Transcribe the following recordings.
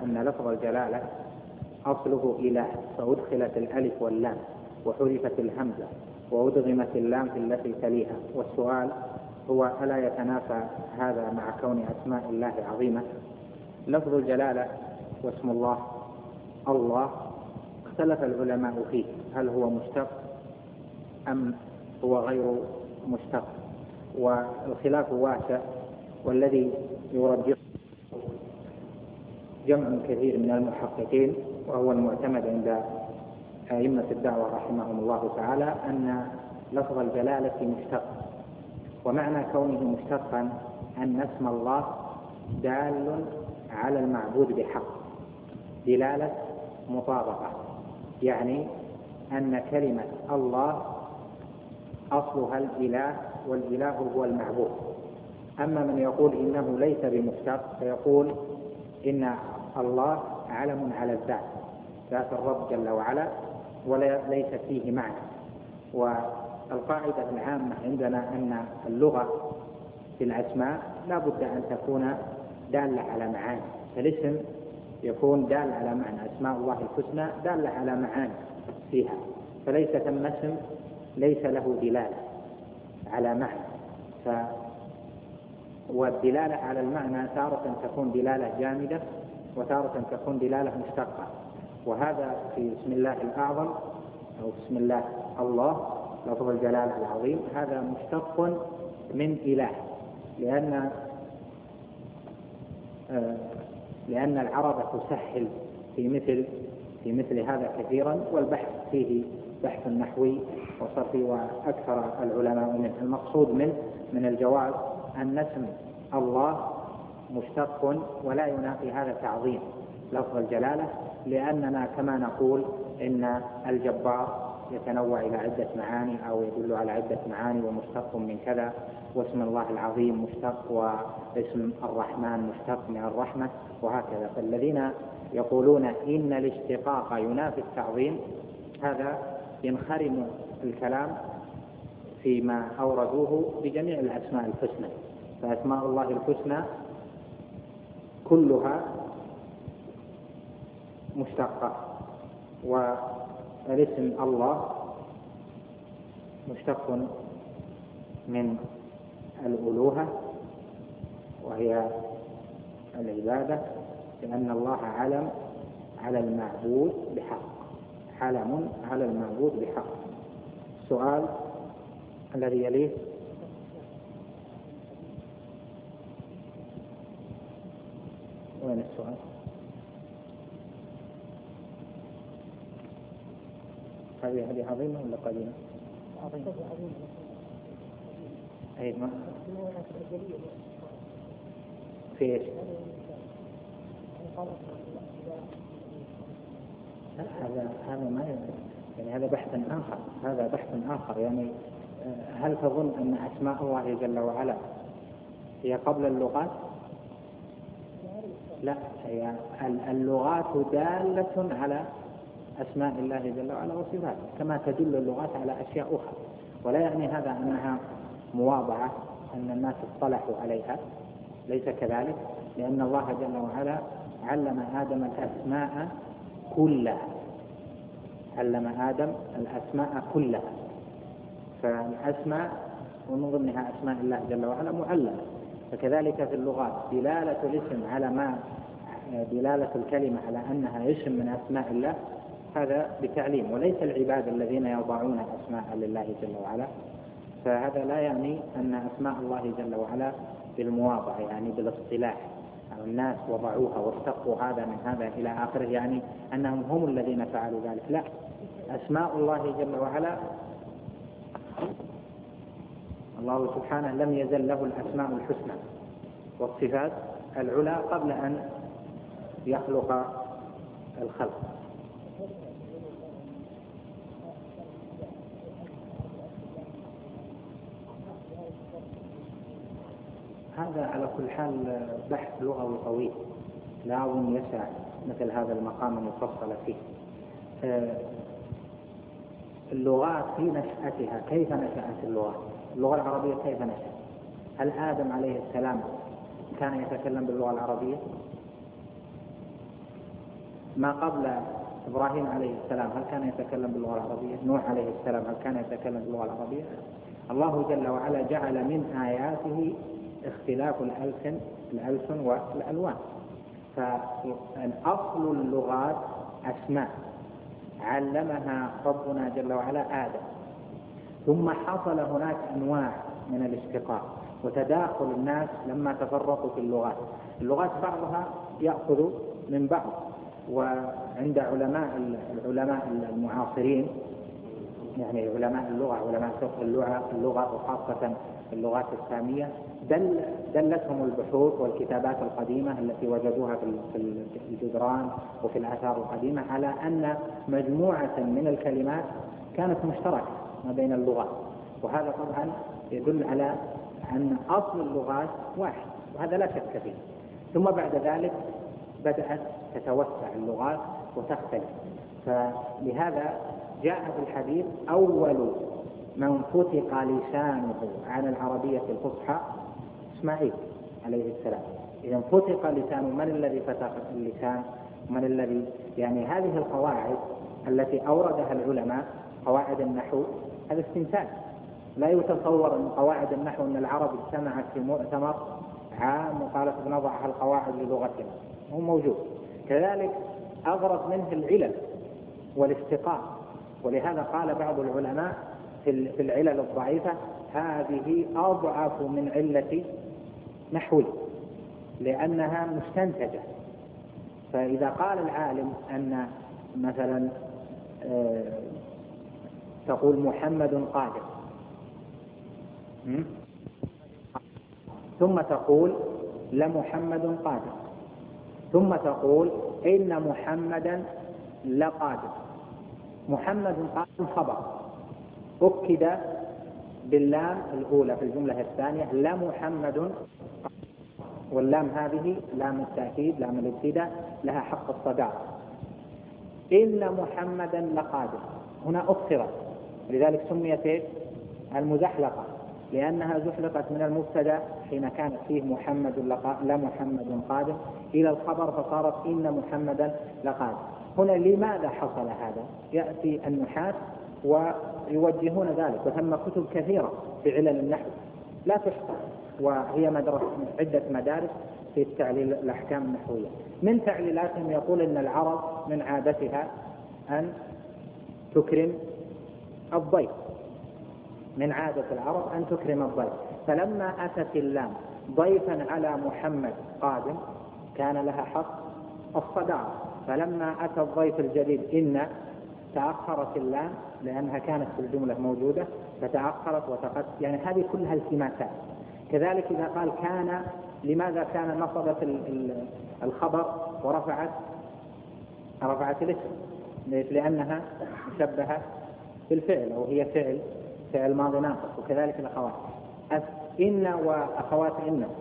أن لفظ الجلالة أصله إله، فأدخلت الألف واللام وحذفت الهمزة وأدغمت اللام في التي تليها. والسؤال هو: ألا يتنافى هذا مع كون أسماء الله عظيمة؟ لفظ الجلالة واسم الله الله اختلف العلماء فيه، هل هو مشتق أم هو غير مشتق، والخلاف واسع، والذي يرجح جمع كثير من المحققين وهو المعتمد عند أئمة الدعوة رحمهم الله تعالى أن لفظ الجلالة مشتق، ومعنى كونه مشتقا أن اسم الله دال على المعبود بحق دلالة مطابقة، يعني أن كلمة الله أصلها الإله والإله هو المعبود. أما من يقول إنه ليس بمشتق فيقول إن الله علم على الذات، ذات الرب جل وعلا، وليس فيه معنى. والقاعدة العامة عندنا أن اللغة في الأسماء لا بد أن تكون دالة على معاني، فالاسم يكون دال على معنى، أسماء الله الحسنى دالة على معاني فيها، فليس ثم اسم ليس له دلالة على معنى. والدلالة على المعنى تارة تكون دلالة جامدة وتارة تكون دلالة مشتقة، وهذا في اسم الله الأعظم أو بسم الله الله لفظ الجلالة العظيم هذا مشتق من إله، لأن العرب تسهل في مثل هذا كثيرا، والبحث فيه بحث نحوي وصرفي وأكثر العلماء منه. المقصود من الجواب أن اسم الله مشتق ولا ينافي هذا تعظيم لفظ الجلالة، لأننا كما نقول إن الجبار يتنوع إلى عدة معاني أو يدل على عدة معاني ومشتق من كذا، واسم الله العظيم مشتق، واسم الرحمن مشتق من الرحمة، وهكذا. فالذين يقولون إن الاشتقاق ينافي التعظيم هذا ينخرم الكلام فيما أوردوه بجميع الأسماء الحسنى، فأسماء الله الحسنى كلها مشتقة، والاسم الله مشتق من الألوهة وهي العبادة، لأن الله علم على المعبود بحق، علم على المعبود بحق. السؤال الذي يليه: وين السؤال؟ هذه عظيمة ولا قليلة؟ عظيمة. أي ما في إيش؟ هذا ما يعني هذا بحث آخر، هذا بحث آخر. يعني هل تظن أن أسماء الله جل وعلا هي قبل اللغات؟ لا، هي اللغات دالة على أسماء الله جل وعلا وصفاته كما تدل اللغات على أشياء أخرى، ولا يعني هذا أنها مواضعة أن الناس اصطلحوا عليها، ليس كذلك، لأن الله جل وعلا علم آدم الأسماء كلها، علم آدم الأسماء كلها، فالأسماء ومن ضمنها أسماء الله جل وعلا معلمة. فكذلك في اللغات دلالة الاسم على ما دلالة الكلمة على أنها اسم من أسماء الله هذا بتعليم، وليس العباد الذين يضعون أسماء لله جل وعلا، فهذا لا يعني أن أسماء الله جل وعلا بالمواضعة يعني بالاصطلاح، أو الناس وضعوها واشتقوا هذا من هذا إلى آخره، يعني أنهم هم الذين فعلوا ذلك. لا، أسماء الله جل وعلا الله سبحانه لم يزل له الأسماء الحسنى والصفات العلى قبل أن يخلق الخلق. هذا على كل حال بحث لغوي طويل لا أظن يسع مثل هذا المقام المفصل فيه. اللغات في نشأتها كيف نشأت اللغة العربية كيف نشأت؟ هل آدم عليه السلام كان يتكلم باللغة العربية؟ ما قبل إبراهيم عليه السلام هل كان يتكلم باللغة العربية؟ نوح عليه السلام هل كان يتكلم باللغة العربية؟ الله جل وعلا جعل من آياته اختلاف الألسن والألوان. فأصل اللغات أسماء علمها ربنا جل وعلا آدم، ثم حصل هناك أنواع من الاشتقاق وتداخل الناس لما تفرقوا في اللغات بعضها يأخذ من بعض. وعند العلماء المعاصرين، يعني علماء اللغة، علماء فقه اللغة وخاصة اللغات السامية، دلتهم البحوث والكتابات القديمة التي وجدوها في الجدران وفي الآثار القديمة على أن مجموعة من الكلمات كانت مشتركة ما بين اللغات، وهذا طبعا يدل على أن أصل اللغات واحد، وهذا لا شك فيه. ثم بعد ذلك بدأت تتوسع اللغات وتختلف، فلهذا جاء في الحديث أول من فتق لسانه عن العربية الفصحى إسماعيل عليه السلام. إذا فتق لسانه، من الذي فتق اللسان؟ من الذي يعني هذه القواعد التي أوردها العلماء، قواعد النحو، هذا استنتاج. لا يتصور أن قواعد النحو أن العرب اجتمعت في مؤتمر عام وقالت بنضع القواعد للغتنا، هو موجود. كذلك أغرب منه العلل والاشتقاق، ولهذا قال بعض العلماء في العلل الضعيفة هذه أضعف من علة نحوي لأنها مستنتجة. فإذا قال العالم أن مثلا تقول محمد قادر، ثم تقول لمحمد قادر، ثم تقول إن محمدا لقادر. محمد قادر خبر أكد باللام الأولى في الجملة الثانية، لمحمد، واللام هذه لام التأكيد، لام الابتداء، لها حق الصداقة. إن محمدا لقادر هنا أخرت، لذلك سميت المزحلقة، لأنها زحلقت من المبتدأ حين كانت فيه محمد لمحمد قادر إلى الخبر فصارت إن محمدا لقادر. هنا لماذا حصل هذا؟ يأتي النحاة ويوجهون ذلك، وثم كتب كثيرة في علل النحو لا تحصى، وهي عدة مدارس في التعليل الأحكام النحوية. من تعليلاتهم يقول إن العرب من عادتها أن تكرم الضيف، من عادة العرب أن تكرم الضيف، فلما أتت اللام ضيفا على محمد قادم كان لها حق الصداقة، فلما أتى الضيف الجديد إن تأخرت اللام لأنها كانت في الجملة موجودة فتأخرت يعني هذه كلها التماسات. كذلك إذا قال كان، لماذا كان نصبت الخبر ورفعت الاسم؟ لأنها مشبهة بالفعل، أو هي فعل ماضي ناقص. وكذلك الأخوات إن وأخوات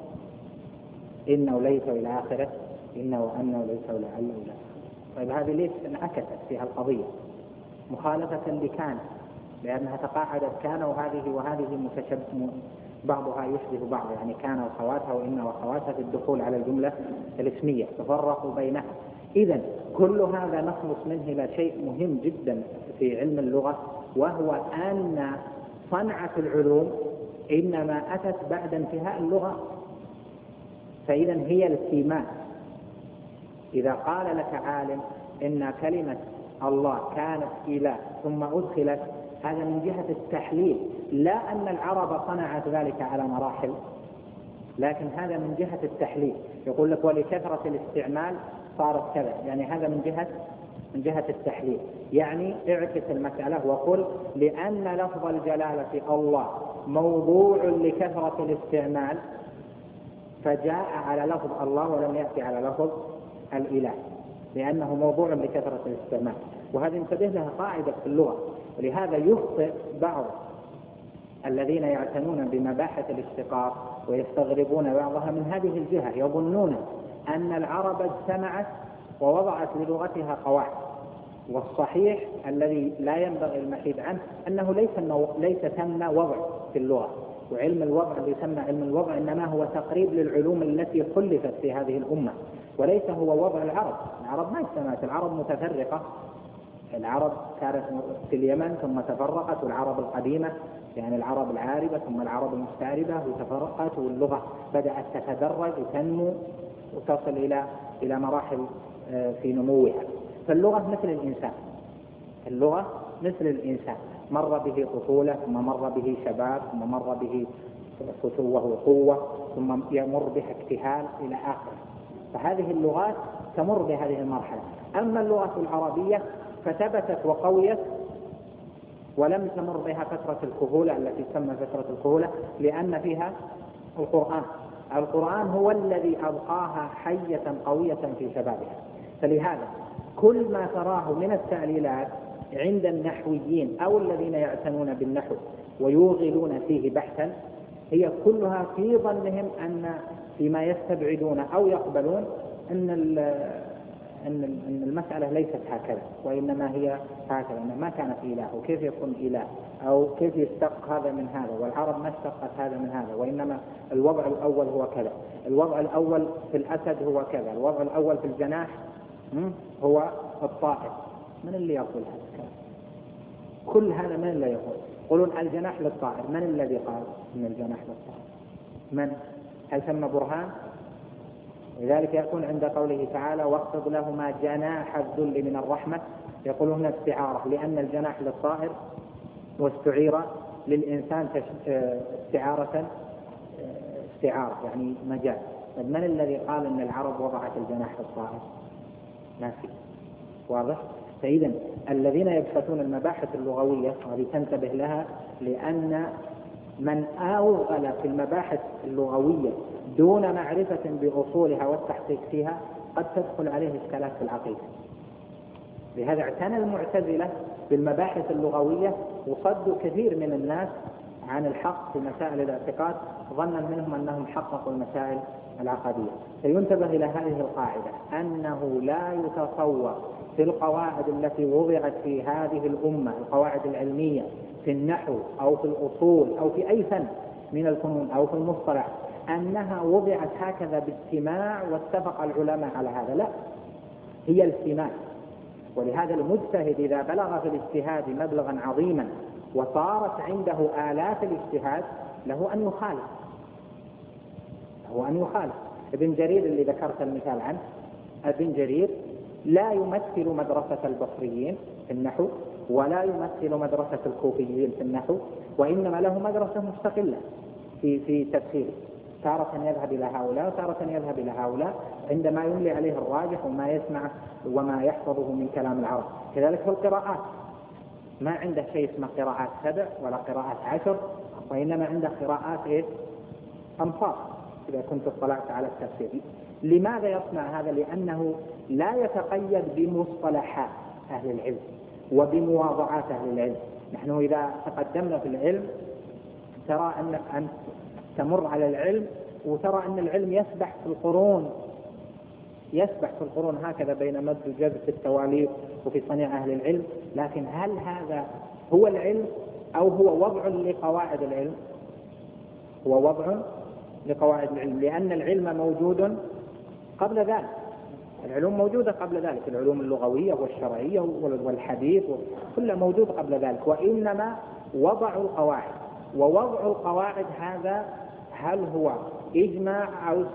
إن وليس إلى آخره، إن وأن وليس ولعل إلى. طيب هذه ليش انعكست فيها القضية مخالفة لكان، لأنها تقاعدت كان وهذه بعضها يشبه بعض، يعني كان وأخواتها وإن وأخواتها في الدخول على الجملة الاسمية تفرقوا بينها. إذن كل هذا نخلص منه إلى شيء مهم جدا في علم اللغة، وهو أن صنعة العلوم إنما أتت بعد انتهاء اللغة. فإذا هي السيمات. إذا قال لك عالم إن كلمة الله كانت إله ثم أدخلت، هذا من جهة التحليل، لا أن العرب صنعت ذلك على مراحل، لكن هذا من جهة التحليل. يقول لك ولكثرة الاستعمال صارت كذا، يعني هذا من جهة التحليل. يعني اعكس المسألة وقل لأن لفظ الجلالة الله موضوع لكثرة الاستعمال فجاء على لفظ الله ولم يأتي على لفظ الإله، لأنه موضوع لكثرة الاستعمال. وهذا انتبه لها قاعدة في اللغة. ولهذا يخطئ بعض الذين يعتنون بمباحث الاشتقاق ويستغربون بعضها من هذه الجهة، يظنون أن العرب اجتمعت ووضعت للغتها قواعد. والصحيح الذي لا ينبغي المحيد عنه أنه ليس ثم وضع في اللغة، وعلم الوضع اللي يسمى علم الوضع إنما هو تقريب للعلوم التي خلفت في هذه الأمة. وليس هو وضع العرب. العرب ما اجتمعت، العرب متفرقة. العرب كانت في اليمن ثم تفرقت، والعرب القديمة يعني العرب العاربة ثم العرب المستعربة وتفرقت، واللغة بدأت تتدرج وتنمو وتصل إلى مراحل في نموها. فاللغة مثل الإنسان، اللغة مثل الإنسان، مر به طفولة ثم مر به شباب ثم مر به فتوة وقوة ثم يمر بها اكتهال إلى آخره. فهذه اللغات تمر بهذه المرحلة. أما اللغة العربية فثبتت وقويت ولم تمر بها فترة الكهولة التي تسمى فترة الكهولة، لأن فيها القرآن هو الذي أبقاها حية قوية في شبابها. فلهذا كل ما تراه من التعليلات عند النحويين أو الذين يعتنون بالنحو ويوغلون فيه بحثا هي كلها في ظنهم أن فيما يستبعدون أو يقبلون أن المسألة ليست هكذا، وإنما هي هكذا، أن ما كان في إله، وكيف يكون إله، أو كيف يشتق هذا من هذا، والعرب ما اشتقت هذا من هذا، وإنما الوضع الأول هو كذا، الوضع الأول في الأسد هو كذا، الوضع الأول في الجناح هو الطائر. من اللي يقول هذا الكلام؟ كل هذا من اللي يقول؟ يقولون الجناح للطائر. من الذي قال إن الجناح للطائر؟ من؟ هل ثم برهان؟ لذلك يكون عند قوله تعالى واخفض لهما جناح الذل من الرحمة، يقول هنا استعارة، لأن الجناح للطائر واستعير للإنسان استعارة يعني مجال. من الذي قال أن العرب وضعت الجناح للطائر؟ ما في. واضح؟ فإذا الذين يبحثون المباحث اللغوية وهذه تنتبه لها، لأن من أوغل في المباحث اللغوية دون معرفة بأصولها والتحقيق فيها قد تدخل عليه إشكالات في العقيدة. لهذا اعتنى المعتزلة بالمباحث اللغوية وصدوا كثير من الناس عن الحق في مسائل الاعتقاد ظنا منهم أنهم حققوا المسائل العقدية. فينتبه إلى هذه القاعدة أنه لا يتصور في القواعد التي وضعت في هذه الأمة، القواعد العلمية في النحو أو في الأصول أو في أي فن من الفنون أو في المصطلح، أنها وضعت هكذا باجتماع واتفق العلماء على هذا. لا، هي الاجتماع. ولهذا المجتهد إذا بلغ في الاجتهاد مبلغا عظيما وصارت عنده آلات الاجتهاد له أن يخالف. ابن جرير اللي ذكرت المثال عنه، ابن جرير لا يمثل مدرسة البصريين في النحو ولا يمثل مدرسة الكوفيين في النحو، وإنما له مدرسة مستقلة في تفسيره، تارة يذهب إلى هؤلاء وتارة يذهب إلى هؤلاء عندما يملي عليه الراجح وما يسمع وما يحفظه من كلام العرب. كذلك في القراءات ما عنده شيء اسمه قراءات 7 ولا قراءات 10، وإنما عنده قراءات أمصار إذا كنت اطلعت على التفسير. لماذا يصنع هذا؟ لأنه لا يتقيد بمصطلحات أهل العلم وبمواضعات أهل العلم. نحن إذا تقدمنا في العلم ترى أن تمر على العلم وترى أن العلم يسبح في القرون هكذا بين مد وجزر في التواليف وفي صنيع أهل العلم. لكن هل هذا هو العلم أو هو وضع لقواعد العلم؟ هو وضع لقواعد العلم، لأن العلم موجود قبل ذلك، العلوم موجودة قبل ذلك، العلوم اللغوية والشرعية والحديث كلها موجود قبل ذلك، وإنما وضعوا القواعد. ووضع القواعد هذا هل هو إجماع أو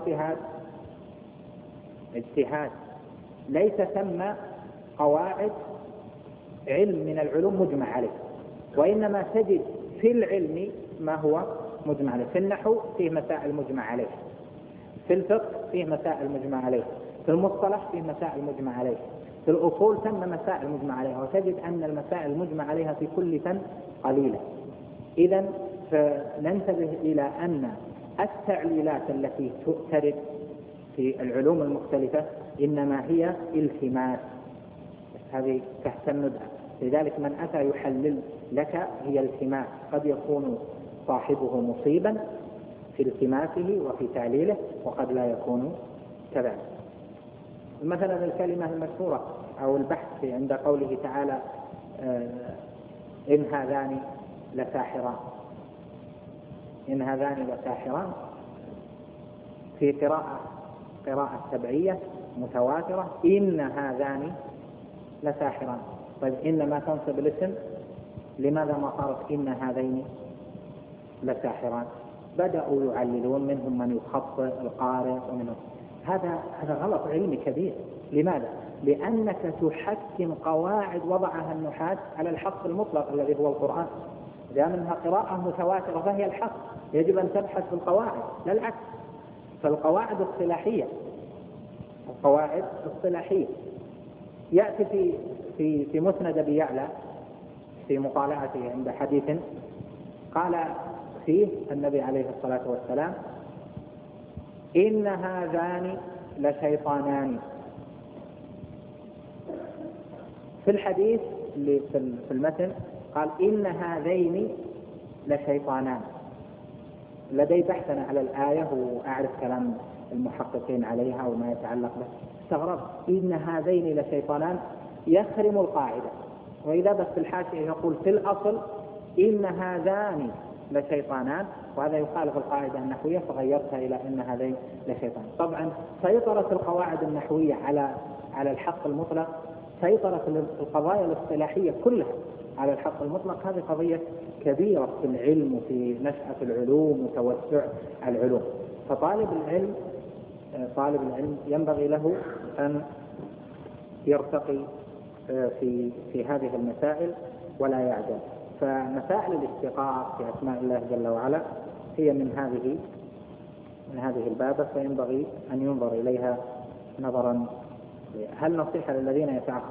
اجتهاد؟ ليس ثم قواعد علم من العلوم مجمع عليه، وإنما تجد في العلم ما هو مجمع عليه. في النحو فيه مسائل مجمع عليه، في الفقه فيه مسائل مجمع عليه، في المصطلح فيه مسائل مجمع عليه، في الأصول ثم مسائل مجمع عليها، وتجد أن المسائل المجمع عليها في كل فن قليلة. إذن فننتبه إلى أن التعليلات التي ترد في العلوم المختلفة إنما هي التماس، هذه تهتم بها. لذلك من أتى يحلل لك هي التماس، قد يكون صاحبه مصيبا في التماسه وفي تعليله وقد لا يكون كذلك. مثلا الكلمة المشهورة أو البحث عند قوله تعالى إن هذان لساحران، في قراءة سبعية متواترة إن هذان لساحران. طيب إن ما تنصب الاسم، لماذا ما صارت إن هذين لساحران؟ بدأوا يعللون، منهم من يخطئ القارئ ومنهم هذا غلط علمي كبير. لماذا؟ لأنك تحكم قواعد وضعها النحاة على الحق المطلق الذي هو القرآن. إذا منها قراءة متواترة فهي الحق، يجب أن تبحث في القواعد لا العكس. فالقواعد الصلاحية يأتي في مسند أبي يعلى في مطالعته عند حديث قال فيه النبي عليه الصلاة والسلام: إن هذان لشيطانان. في الحديث اللي في المتن قال: إن هذين لشيطانان. لدي بحثا على الآية وأعرف كلام المحققين عليها وما يتعلق به، استغرب. إن هذين لشيطانان يخرم القاعدة. وإذا بس في الحاشية يقول في الأصل إن هذان لشيطانان، وهذا يخالف القاعدة النحوية فغيرتها إلى إن هذين لشيطان. طبعا سيطرة القواعد النحوية على الحق المطلق، سيطرة القضايا الاصطلاحية كلها على الحق المطلق. هذه قضية كبيرة في العلم وفي نشأة العلوم وتوسع العلوم. فطالب العلم ينبغي له أن يرتقي في هذه المسائل ولا يعجل. فمسائل الاشتقاق في أسماء الله جل وعلا هي من هذه الباب، فينبغي أن ينظر إليها نظرا. هل نصيحة للذين يتعخرون